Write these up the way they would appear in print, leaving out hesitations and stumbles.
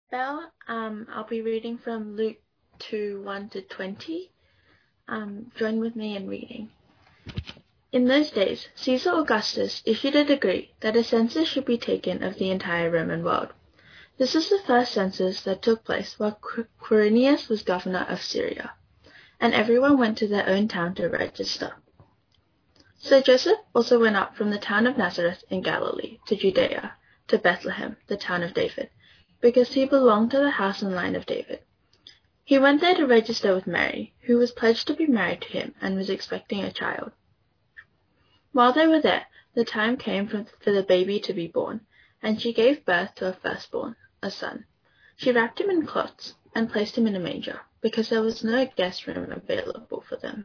Bell. I'll be reading from Luke 2, 1 to 20. Join with me in reading. In those days, Caesar Augustus issued a decree that a census should be taken of the entire Roman world. This is the first census that took place while Quirinius was governor of Syria, and everyone went to their own town to register. So Joseph also went up from the town of Nazareth in Galilee to Judea, to Bethlehem, the town of David, because he belonged to the house and line of David. He went there to register with Mary, who was pledged to be married to him and was expecting a child. While they were there, the time came for the baby to be born, and she gave birth to a firstborn, a son. She wrapped him in cloths and placed him in a manger, because there was no guest room available for them.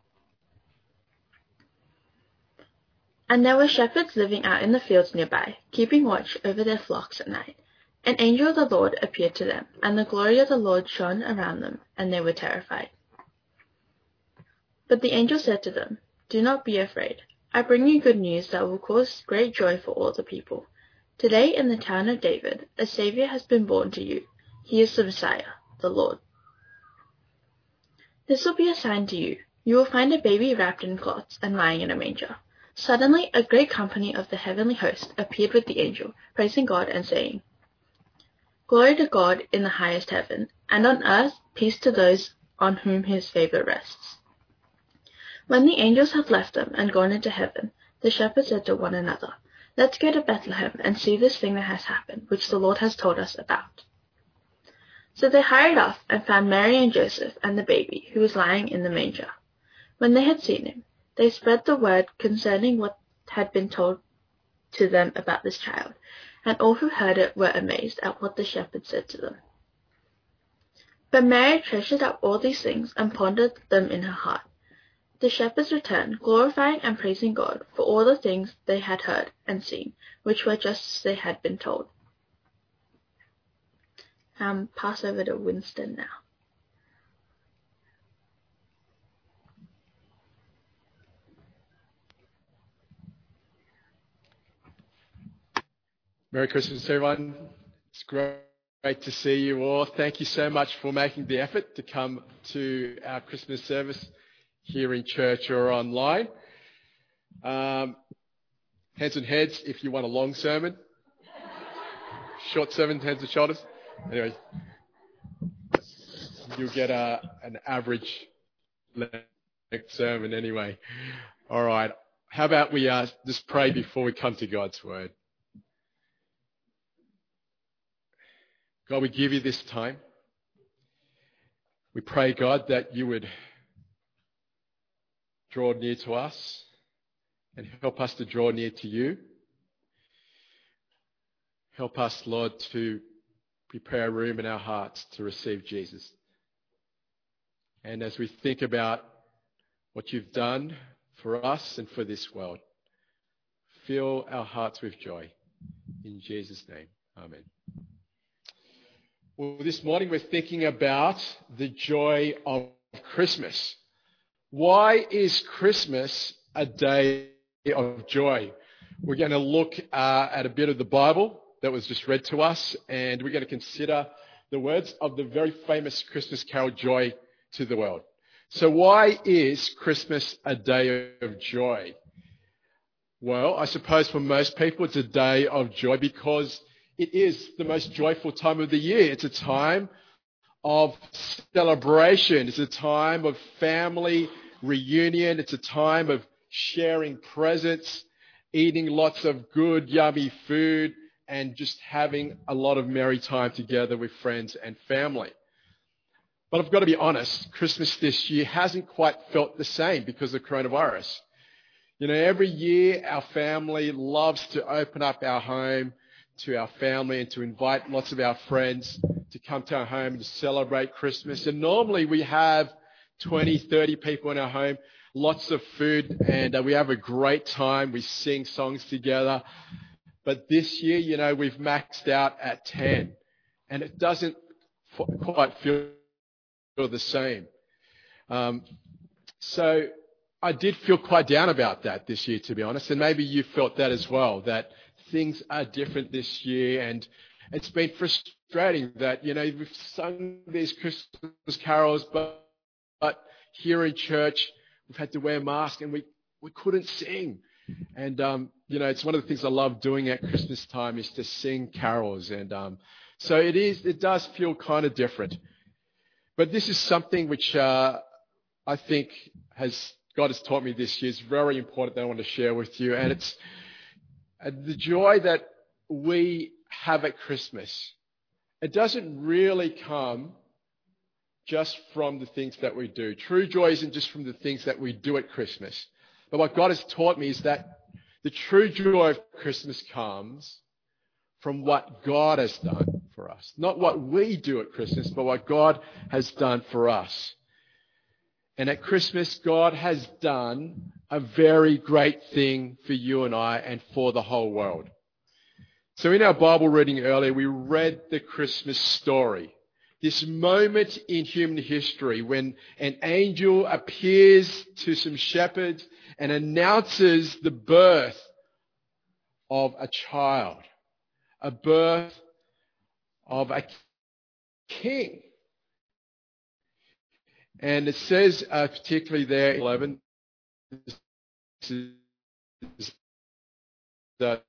And there were shepherds living out in the fields nearby, keeping watch over their flocks at night. An angel of the Lord appeared to them, and the glory of the Lord shone around them, and they were terrified. But the angel said to them, "Do not be afraid. I bring you good news that will cause great joy for all the people. Today in the town of David, a Savior has been born to you. He is the Messiah, the Lord. This will be a sign to you. You will find a baby wrapped in cloths and lying in a manger." Suddenly a great company of the heavenly host appeared with the angel, praising God and saying, "Glory to God in the highest heaven, and on earth peace to those on whom his favor rests." When the angels had left them and gone into heaven, the shepherds said to one another, "Let's go to Bethlehem and see this thing that has happened, which the Lord has told us about." So they hurried off and found Mary and Joseph and the baby, who was lying in the manger. When they had seen him, they spread the word concerning what had been told to them about this child, and all who heard it were amazed at what the shepherds said to them. But Mary treasured up all these things and pondered them in her heart. The shepherds returned, glorifying and praising God for all the things they had heard and seen, which were just as they had been told. Pass over to Winston now. Merry Christmas, everyone. It's great to see you all. Thank you so much for making the effort to come to our Christmas service here in church or online. Hands and heads if you want a long sermon. Short sermon, heads and shoulders. Anyway, you'll get an average length sermon anyway. All right. How about we just pray before we come to God's word? God, we give you this time. We pray, God, that you would draw near to us and help us to draw near to you. Help us, Lord, to prepare a room in our hearts to receive Jesus. And as we think about what you've done for us and for this world, fill our hearts with joy. In Jesus' name, amen. Well, this morning we're thinking about the joy of Christmas. Why is Christmas a day of joy? We're going to look at a bit of the Bible that was just read to us, and we're going to consider the words of the very famous Christmas carol, Joy to the World. So why is Christmas a day of joy? Well, I suppose for most people it's a day of joy because it is the most joyful time of the year. It's a time of celebration. It's a time of family reunion. It's a time of sharing presents, eating lots of good, yummy food, and just having a lot of merry time together with friends and family. But I've got to be honest, Christmas this year hasn't quite felt the same because of coronavirus. You know, every year our family loves to open up our home to our family and to invite lots of our friends to come to our home to celebrate Christmas. And normally we have 20, 30 people in our home, lots of food, and we have a great time. We sing songs together. But this year, you know, we've maxed out at 10, and it doesn't quite feel the same. So I did feel quite down about that this year, to be honest, and maybe you felt that as well, that things are different this year, and It's been frustrating that, we've sung these Christmas carols, but here in church, we've had to wear masks and we couldn't sing. And, it's one of the things I love doing at Christmas time is to sing carols. And so it does feel kind of different. But this is something which I think God has taught me this year. It's very important that I want to share with you. And it's the joy that we have at Christmas. It doesn't really come just from the things that we do. True joy isn't just from the things that we do at Christmas. But what God has taught me is that the true joy of Christmas comes from what God has done for us. Not what we do at Christmas, but what God has done for us. And at Christmas, God has done a very great thing for you and I and for the whole world. So in our Bible reading earlier, we read the Christmas story. This moment in human history when an angel appears to some shepherds and announces the birth of a child, a birth of a king. And it says, particularly there, 11, the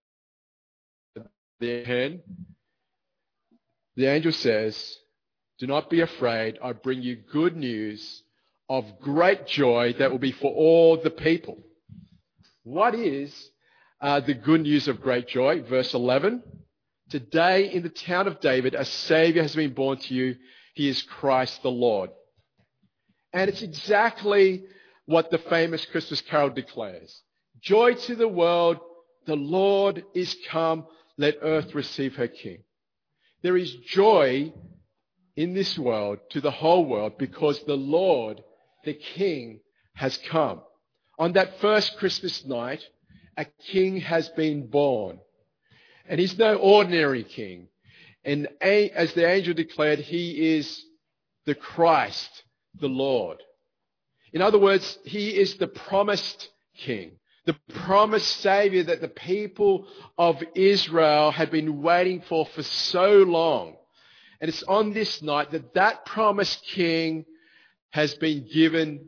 angel says, "Do not be afraid. I bring you good news of great joy that will be for all the people." What is the good news of great joy? Verse 11. "Today in the town of David, a Savior has been born to you. He is Christ the Lord." And it's exactly what the famous Christmas carol declares. Joy to the world, the Lord is come. Let earth receive her King. There is joy in this world to the whole world because the Lord, the King, has come. On that first Christmas night, a king has been born. And he's no ordinary king. And as the angel declared, he is the Christ, the Lord. In other words, he is the promised king, the promised Savior that the people of Israel had been waiting for so long. And it's on this night that promised king has been given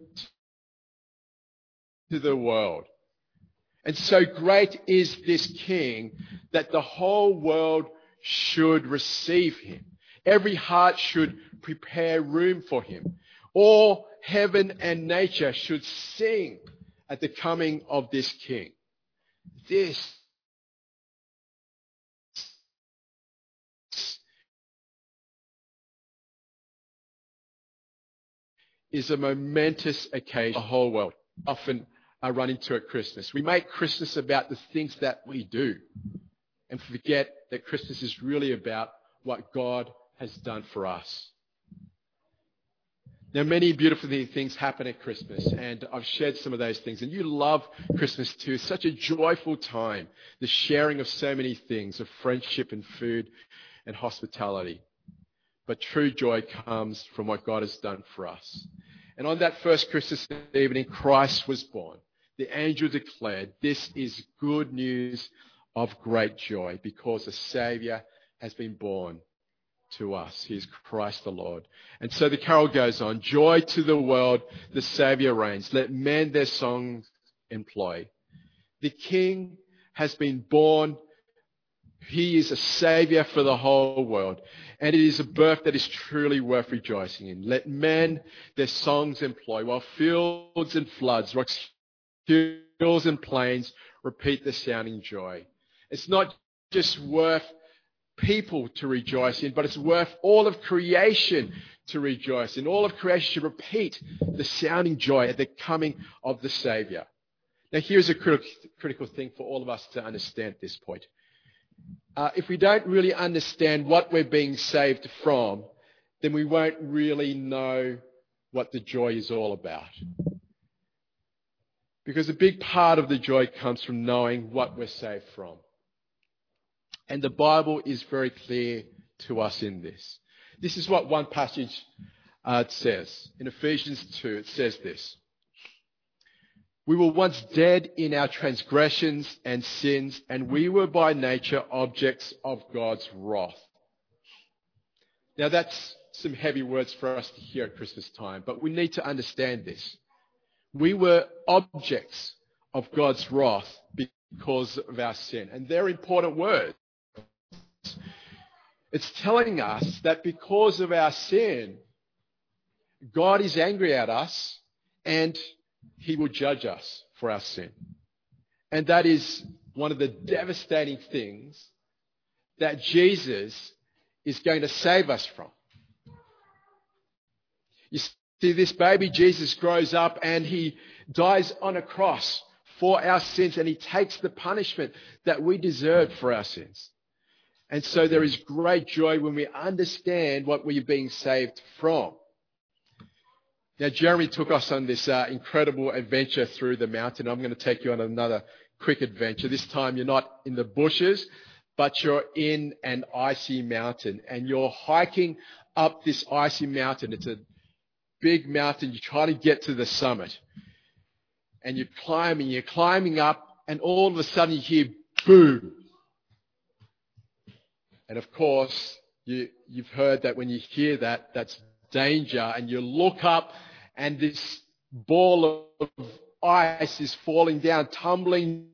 to the world. And so great is this king that the whole world should receive him. Every heart should prepare room for him. All heaven and nature should sing at the coming of this king. This is a momentous occasion for the whole world. Often I run into at Christmas. We make Christmas about the things that we do and forget that Christmas is really about what God has done for us. Now, many beautiful things happen at Christmas, and I've shared some of those things. And you love Christmas too. It's such a joyful time, the sharing of so many things, of friendship and food and hospitality. But true joy comes from what God has done for us. And on that first Christmas evening, Christ was born. The angel declared, "This is good news of great joy because a Savior has been born to us. He is Christ the Lord." And so the carol goes on. "Joy to the world, the Savior reigns. Let men their songs employ. The King has been born. He is a Savior for the whole world. And it is a birth that is truly worth rejoicing in. Let men their songs employ, while fields and floods, rocks, hills and plains repeat the sounding joy." It's not just worth people to rejoice in, but it's worth all of creation to rejoice in. All of creation should repeat the sounding joy at the coming of the Savior. Now, here's a critical thing for all of us to understand at this point. If we don't really understand what we're being saved from, then we won't really know what the joy is all about. Because a big part of the joy comes from knowing what we're saved from. And the Bible is very clear to us in this. This is what one passage says. In Ephesians 2, it says this: "We were once dead in our transgressions and sins, and we were by nature objects of God's wrath. Now that's some heavy words for us to hear at Christmas time, but we need to understand this. We were objects of God's wrath because of our sin. And they're important words. It's telling us that because of our sin, God is angry at us and he will judge us for our sin. And that is one of the devastating things that Jesus is going to save us from. You see, this baby Jesus grows up and he dies on a cross for our sins, and he takes the punishment that we deserve for our sins. And so there is great joy when we understand what we're being saved from. Now, Jeremy took us on this incredible adventure through the mountain. I'm going to take you on another quick adventure. This time you're not in the bushes, but you're in an icy mountain, and you're hiking up this icy mountain. It's a big mountain. You try to get to the summit, and you're climbing up, and all of a sudden you hear boom. And of course, you've heard that when you hear that, that's danger, and you look up, and this ball of ice is falling down, tumbling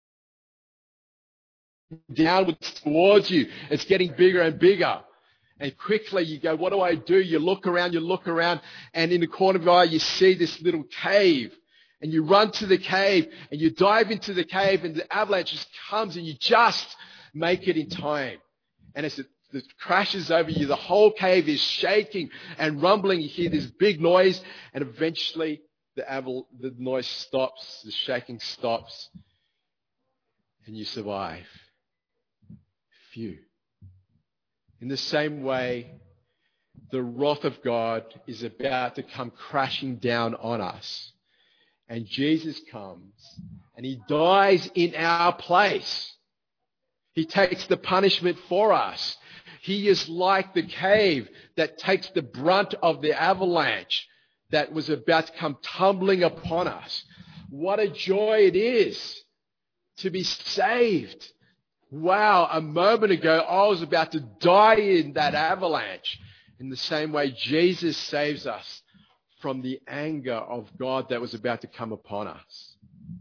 downwards towards you. It's getting bigger and bigger. And quickly you go, what do I do? You look around, and in the corner of your eye you see this little cave. And you run to the cave, and you dive into the cave, and the avalanche just comes, and you just make it in time. And as it crashes over you, the whole cave is shaking and rumbling. You hear this big noise, and eventually the noise stops, the shaking stops, and you survive. Phew. In the same way, the wrath of God is about to come crashing down on us. And Jesus comes and he dies in our place. He takes the punishment for us. He is like the cave that takes the brunt of the avalanche that was about to come tumbling upon us. What a joy it is to be saved. Wow, a moment ago I was about to die in that avalanche. In the same way, Jesus saves us from the anger of God that was about to come upon us.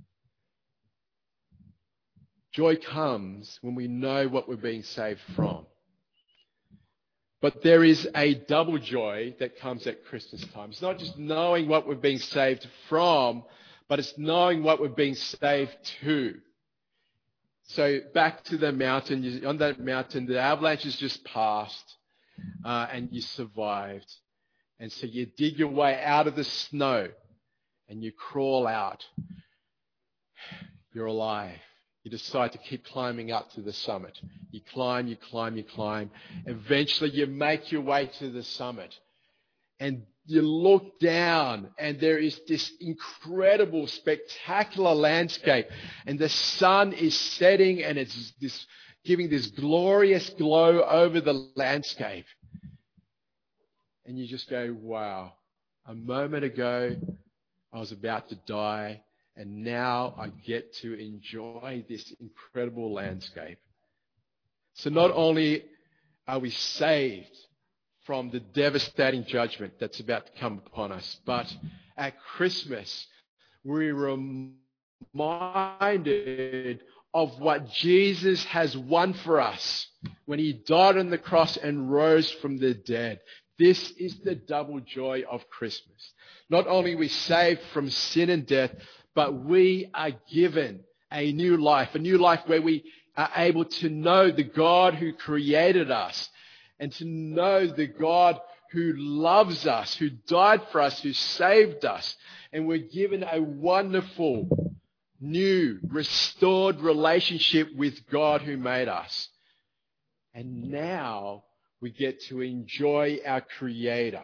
Joy comes when we know what we're being saved from. But there is a double joy that comes at Christmas time. It's not just knowing what we're being saved from, but it's knowing what we're being saved to. So back to the mountain. On that mountain, the avalanche has just passed, and you survived. And so you dig your way out of the snow and you crawl out. You're alive. You decide to keep climbing up to the summit. You climb. Eventually you make your way to the summit. And you look down and there is this incredible, spectacular landscape. And the sun is setting and it's giving this glorious glow over the landscape. And you just go, wow, a moment ago I was about to die, and now I get to enjoy this incredible landscape. So not only are we saved from the devastating judgment that's about to come upon us, but at Christmas we're reminded of what Jesus has won for us when he died on the cross and rose from the dead. This is the double joy of Christmas. Not only are we saved from sin and death, but we are given a new life where we are able to know the God who created us and to know the God who loves us, who died for us, who saved us. And we're given a wonderful, new, restored relationship with God who made us. And now we get to enjoy our Creator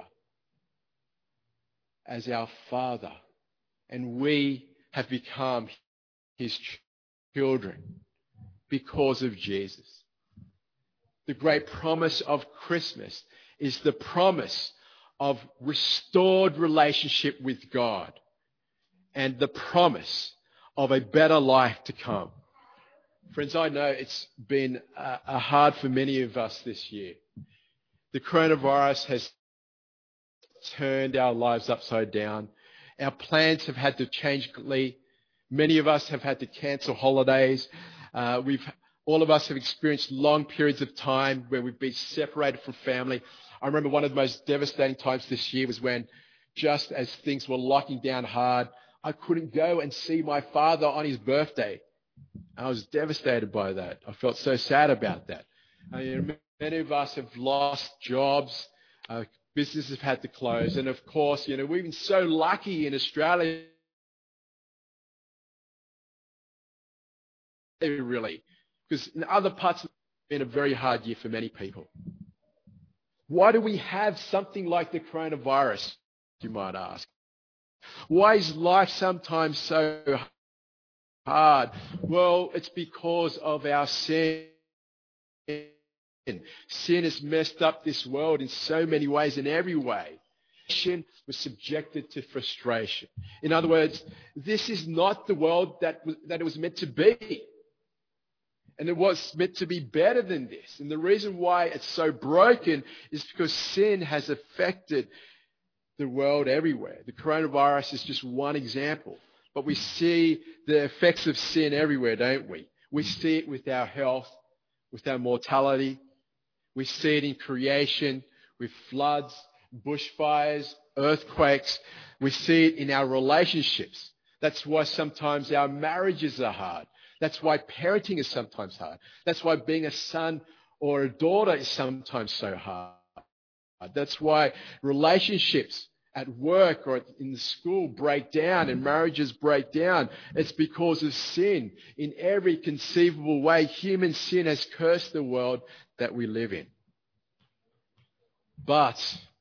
as our Father. And we have become his children because of Jesus. The great promise of Christmas is the promise of restored relationship with God and the promise of a better life to come. Friends, I know it's been hard for many of us this year. The coronavirus has turned our lives upside down. Our plans have had to change completely. Many of us have had to cancel holidays. All of us have experienced long periods of time where we've been separated from family. I remember one of the most devastating times this year was when, just as things were locking down hard, I couldn't go and see my father on his birthday. I was devastated by that. I felt so sad about that. Many of us have lost jobs. Businesses have had to close. And of course, we've been so lucky in Australia, really, because in other parts it's been a very hard year for many people. Why do we have something like the coronavirus, you might ask? Why is life sometimes so hard? Well, it's because of our sin. Sin has messed up this world in so many ways, in every way. Sin was subjected to frustration. In other words, this is not the world that it was meant to be. And it was meant to be better than this. And the reason why it's so broken is because sin has affected the world everywhere. The coronavirus is just one example. But we see the effects of sin everywhere, don't we? We see it with our health, with our mortality. We see it in creation, with floods, bushfires, earthquakes. We see it in our relationships. That's why sometimes our marriages are hard. That's why parenting is sometimes hard. That's why being a son or a daughter is sometimes so hard. That's why relationships at work or in the school break down and marriages break down. It's because of sin. In every conceivable way, human sin has cursed the world that we live in. But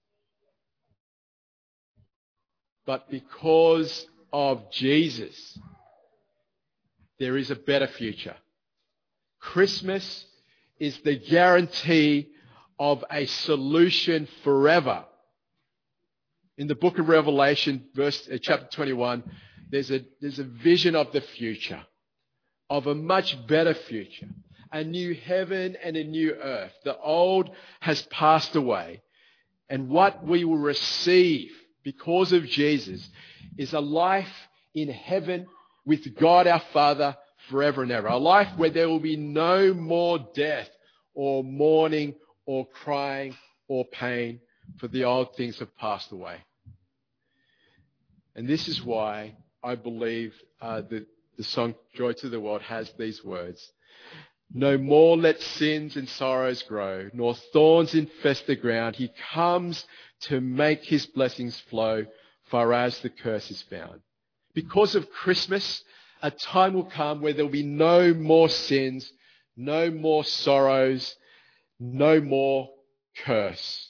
because of Jesus, there is a better future. Christmas is the guarantee of a solution forever. In the book of Revelation, chapter 21, there's a vision of the future, of a much better future, a new heaven and a new earth. The old has passed away, and what we will receive because of Jesus is a life in heaven with God our Father forever and ever. A life where there will be no more death or mourning or crying or pain, for the old things have passed away. And this is why I believe the song Joy to the World has these words. No more let sins and sorrows grow, nor thorns infest the ground. He comes to make his blessings flow, far as the curse is found. Because of Christmas, a time will come where there will be no more sins, no more sorrows, no more curse.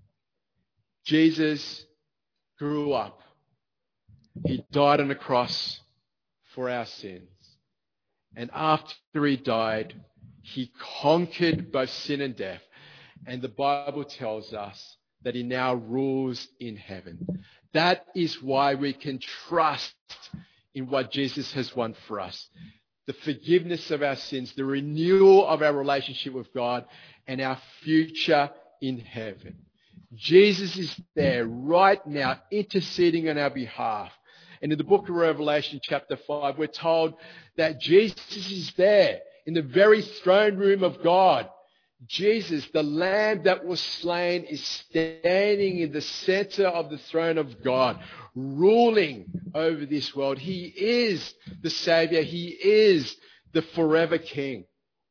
Jesus grew up. He died on a cross for our sins. And after he died, he conquered both sin and death. And the Bible tells us that he now rules in heaven. That is why we can trust in what Jesus has won for us. The forgiveness of our sins, the renewal of our relationship with God, and our future in heaven. Jesus is there right now interceding on our behalf. And in the book of Revelation chapter 5, we're told that Jesus is there in the very throne room of God. Jesus, the Lamb that was slain, is standing in the center of the throne of God, ruling over this world. He is the Savior. He is the forever King.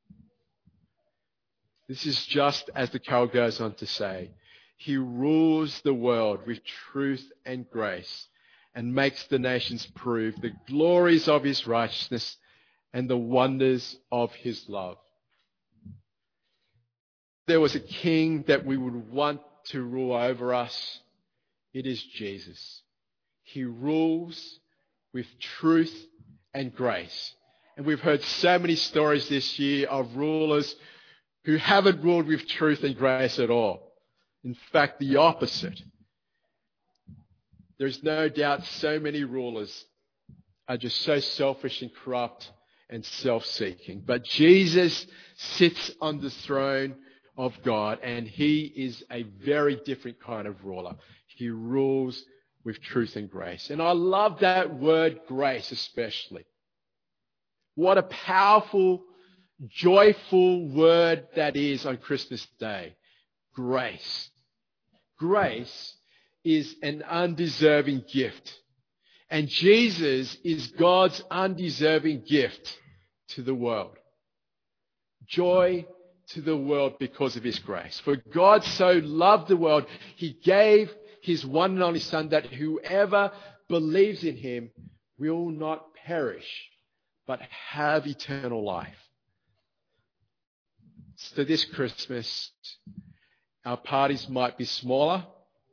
This is just as the carol goes on to say. He rules the world with truth and grace and makes the nations prove the glories of his righteousness and the wonders of his love. There was a king that we would want to rule over us. It is Jesus. He rules with truth and grace. And we've heard so many stories this year of rulers who haven't ruled with truth and grace at all. In fact, the opposite. There's no doubt so many rulers are just so selfish and corrupt and self-seeking. But Jesus sits on the throne of God, and he is a very different kind of ruler. He rules with truth and grace. And I love that word grace especially. What a powerful, joyful word that is on Christmas Day. Grace. Grace is an undeserving gift. And Jesus is God's undeserving gift to the world. Joy to the world because of his grace. For God so loved the world, he gave his one and only Son, that whoever believes in him will not perish, but have eternal life. So this Christmas, our parties might be smaller.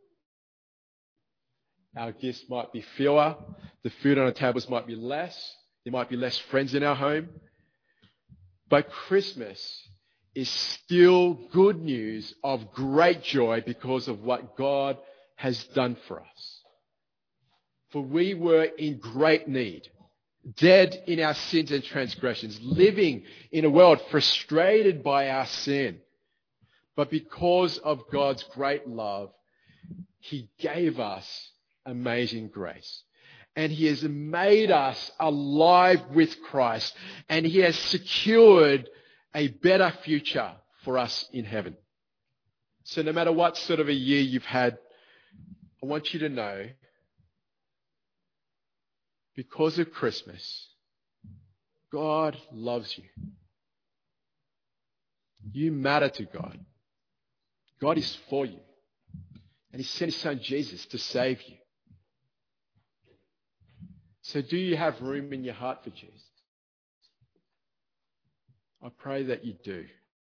Our gifts might be fewer. The food on our tables might be less. There might be less friends in our home. But Christmas is still good news of great joy because of what God has done for us. For we were in great need, dead in our sins and transgressions, living in a world frustrated by our sin. But because of God's great love, he gave us amazing grace. And he has made us alive with Christ. And he has secured a better future for us in heaven. So no matter what sort of a year you've had, I want you to know, because of Christmas, God loves you. You matter to God. God is for you. And he sent his Son Jesus to save you. So do you have room in your heart for Jesus? I pray that you do.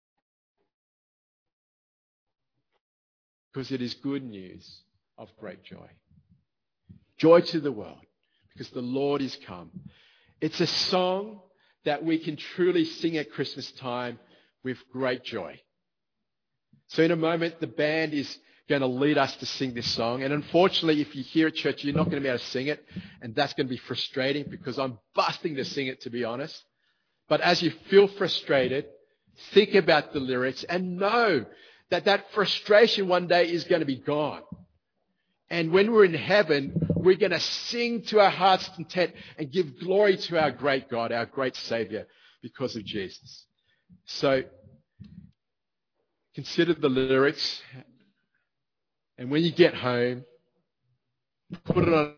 Because it is good news of great joy. Joy to the world, because the Lord is come. It's a song that we can truly sing at Christmas time with great joy. So in a moment, the band is going to lead us to sing this song. And unfortunately, if you're here at church, you're not going to be able to sing it. And that's going to be frustrating because I'm busting to sing it, to be honest. But as you feel frustrated, think about the lyrics and know that that frustration one day is going to be gone. And when we're in heaven, we're going to sing to our heart's content and give glory to our great God, our great Savior, because of Jesus. So consider the lyrics. And when you get home, put it on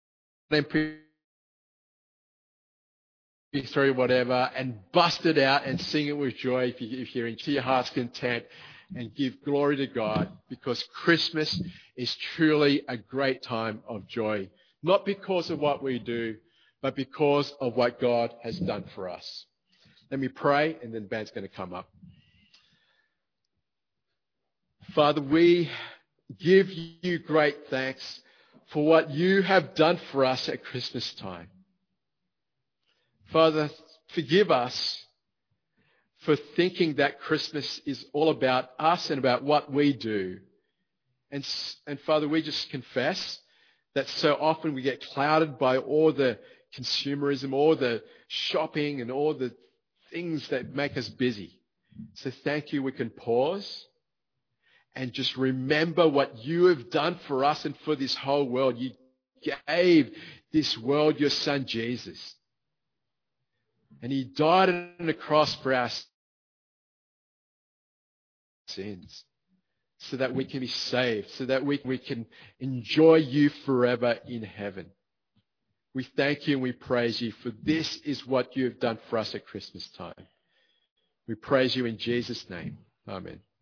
MP3, whatever, and bust it out and sing it with joy if you're into your heart's content, and give glory to God, because Christmas is truly a great time of joy. Not because of what we do, but because of what God has done for us. Let me pray, and then the band's going to come up. Father, we give you great thanks for what you have done for us at Christmas time. Father, forgive us for thinking that Christmas is all about us and about what we do. And Father, we just confess that so often we get clouded by all the consumerism, all the shopping and all the things that make us busy. So thank you, we can pause and just remember what you have done for us and for this whole world. You gave this world your Son, Jesus. And he died on the cross for our sins, so that we can be saved, so that we can enjoy you forever in heaven. We thank you and we praise you, for this is what you have done for us at Christmas time. We praise you in Jesus' name. Amen.